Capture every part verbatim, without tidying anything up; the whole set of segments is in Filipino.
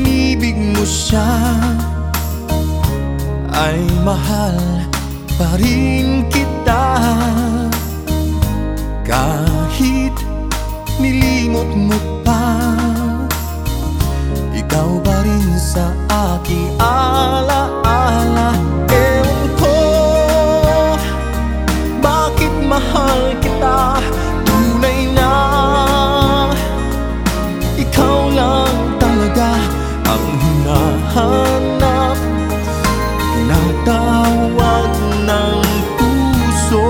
inibig mo siya, ay mahal pa rin kita. Kahit nilimot mo pa, ikaw pa rin sa aking alaala. Ewan ko bakit mahal kita, tunay na ikaw lang talaga ang hinahanap, tinatawag ng puso.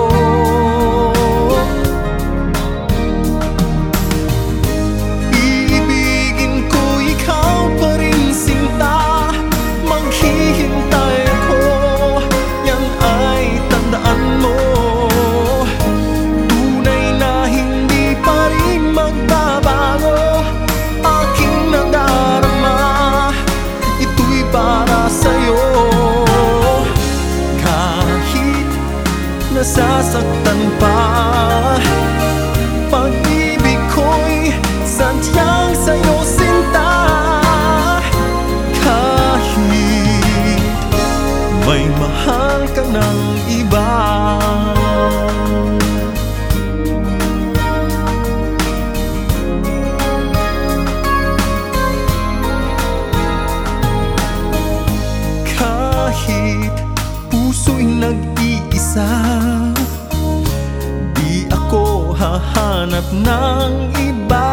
Iibigin ko ikaw pa rin sinta, maghihintay ako, yan ay tandaan mo. Tunay na hindi pa rin magbabago aking nadarama, ito'y para sa'yo. Kahit nasasaktan pa, pag-ibig ko'y sadyang sa'yo sinta. Kahit may mahal ka ng iba, kahit puso'y nag-iisa, di ako hahanap ng iba.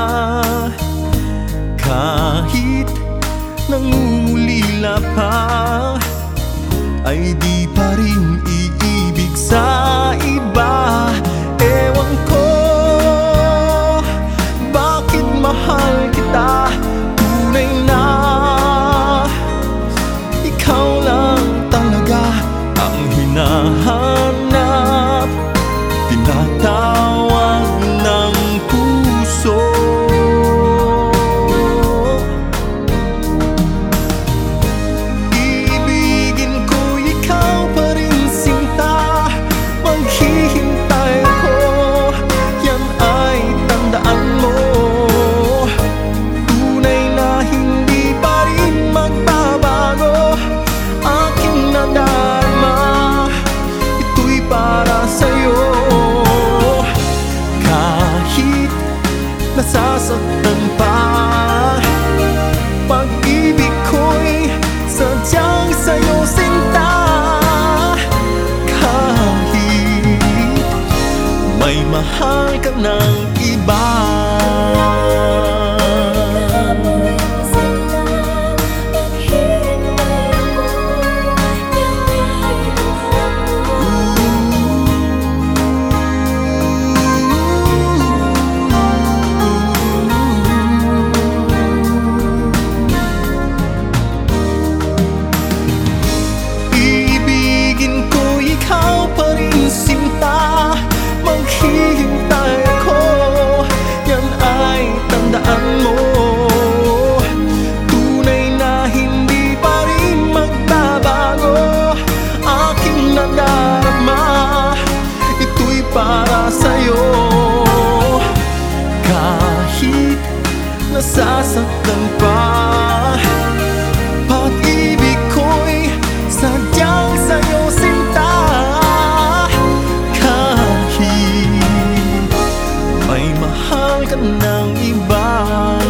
Kahit nangungulila pa, ay di pa rin iibig sa iba. Ewan ko bakit mahal kita, tunay na ikaw lang talaga ang hinahanap, tinatawag ng puso. Iibigin ko ikaw pa rin sinta, maghihintay ako, yan ay tandaan mo. Tunay na hindi pa rin magbabago aking nadarama, ito'y para sa'yo. Kahit nasasaktan pa, pag-ibig ko'y sadyang sa'yo sinta. Kahit may mahal ka ng iba, ikaw pa rin sinta, maghihintay ako, yan ay tandaan mo. Tunay na hindi pa rin magbabago aking nadarama, ito'y para sa'yo. Kahit nasasaktan pa, pag-ibig ko'y sadyang sa'yo sinta. Kahit may mahal ka ng iba,